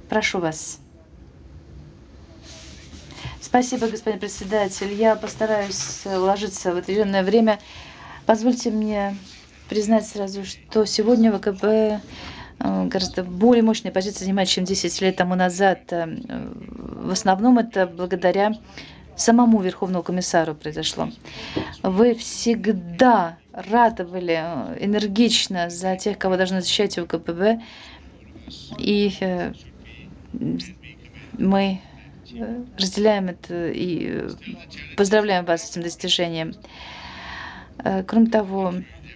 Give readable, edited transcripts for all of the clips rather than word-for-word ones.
Прошу вас. Спасибо, господин председатель. Я постараюсь уложиться в отведенное время. Позвольте мне признать сразу, что сегодня ВКБ гораздо более мощные позиции занимает, чем 10 лет тому назад. В основном это благодаря самому Верховному комиссару произошло. Вы всегда ратовали энергично за тех, кого должны защищать ВКПБ, и мы разделяем это и поздравляем вас с этим достижением. Кроме того,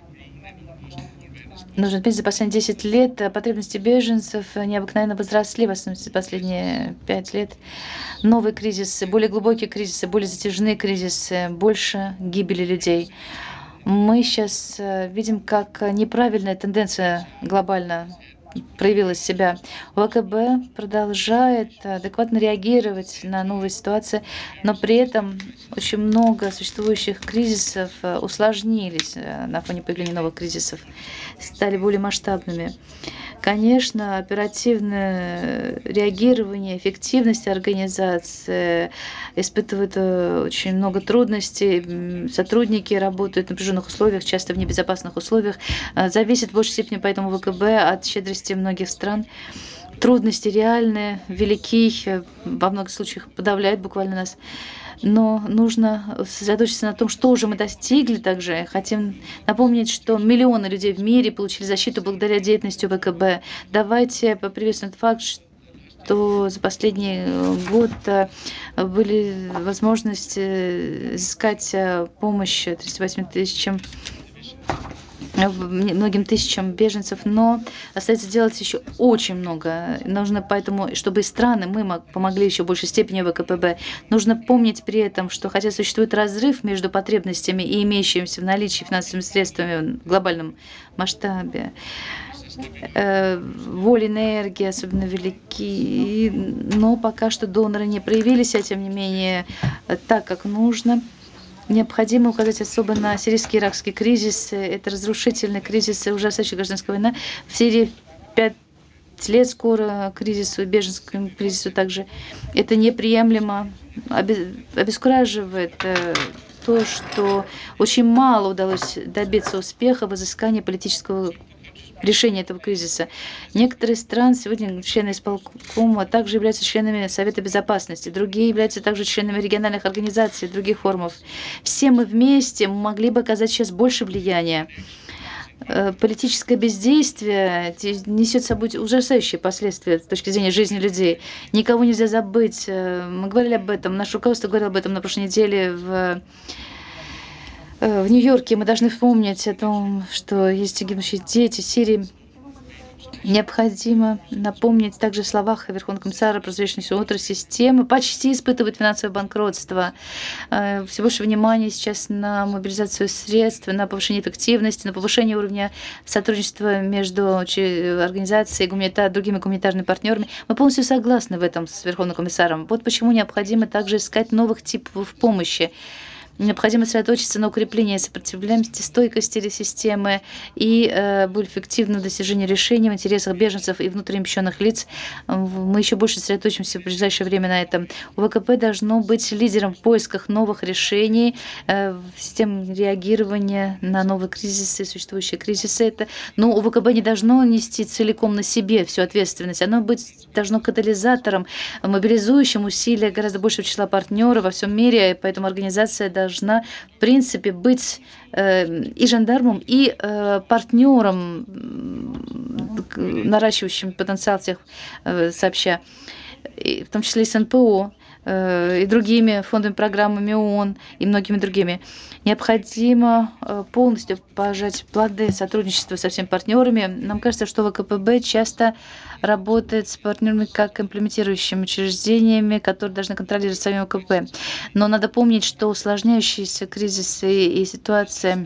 нужно отметить, за последние 10 лет потребности беженцев необыкновенно возросли, в основном за последние 5 лет. Новые кризисы, более глубокие кризисы, более затяжные кризисы, больше гибели людей. Мы сейчас видим, как неправильная тенденция глобально проявила себя. ВКБ продолжает адекватно реагировать на новые ситуации, но при этом очень много существующих кризисов усложнились на фоне появления новых кризисов, стали более масштабными. Конечно, оперативное реагирование, эффективность организации испытывают очень много трудностей. Сотрудники работают в напряженных условиях, часто в небезопасных условиях. Зависит в большей степени поэтому ВКБ от щедрости многих стран. Трудности реальные, велики, во многих случаях подавляют буквально нас. Но нужно сосредоточиться на том, что уже мы достигли также. Хотим напомнить, что миллионы людей в мире получили защиту благодаря деятельности ВКБ. Давайте поприветствуем тот факт, что за последний год были возможности искать помощь 38 тысячам многим тысячам беженцев, но остается делать еще очень много. Нужно поэтому, чтобы и страны, мы помогли еще в большей степени ВКПБ. Нужно помнить при этом, что хотя существует разрыв между потребностями и имеющимися в наличии финансовыми средствами в глобальном масштабе, воля, энергия особенно велики, но пока что доноры не проявились, а тем не менее так, как нужно. Необходимо указать особо на сирийский иракский кризис. Это разрушительный кризис, ужасающая гражданская война. В Сирии 5 лет скоро кризису, беженскому кризису также. Это неприемлемо, обескураживает то, что очень мало удалось добиться успеха в изыскании политического решения этого кризиса. Некоторые страны сегодня члены исполкома также являются членами Совета Безопасности, другие являются также членами региональных организаций, других форумов. Все мы вместе могли бы оказать сейчас больше влияния. Политическое бездействие несет с собой ужасающие последствия с точки зрения жизни людей. Никого нельзя забыть. Мы говорили об этом, наше руководство говорило об этом на прошлой неделе в Нью-Йорке. Мы должны помнить о том, что есть гибнущие дети в Сирии. Необходимо напомнить также в словах Верховного комиссара про взвешенную отрасль системы почти испытывает финансовое банкротство. Все больше внимания сейчас на мобилизацию средств, на повышение эффективности, на повышение уровня сотрудничества между организацией и другими гуманитарными партнерами. Мы полностью согласны в этом с Верховным комиссаром. Вот почему необходимо также искать новых типов помощи. Необходимо сосредоточиться на укреплении сопротивляемости, стойкости системы и более эффективном достижении решений в интересах беженцев и внутренних лиц. Мы еще больше сосредоточимся в ближайшее время на этом. УВКП должно быть лидером в поисках новых решений, систем реагирования на новые кризисы, существующие кризисы. Но УВКБ не должно нести целиком на себе всю ответственность. Оно быть должно катализатором, мобилизующим усилия гораздо большего числа партнеров во всем мире, поэтому организация должна, в принципе, быть и жандармом, и партнером, наращивающим потенциал всех сообща, в том числе и с НПО, и другими фондами, программами ООН и многими другими. Необходимо полностью пожать плоды сотрудничества со всеми партнерами. Нам кажется, что ВКПБ часто работает с партнерами как имплементирующими учреждениями, которые должны контролировать сами ВКП. Но надо помнить, что усложняющиеся кризисы и ситуация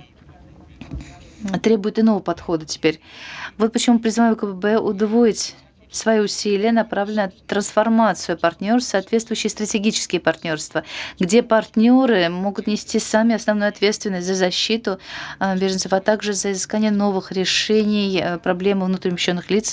требуют иного подхода теперь. Вот почему призываю ВКПБ удвоить свои усилия, направленные на трансформацию партнерств, соответствующие стратегические партнерства, где партнеры могут нести сами основную ответственность за защиту беженцев, а также за изыскание новых решений проблемы внутренних лиц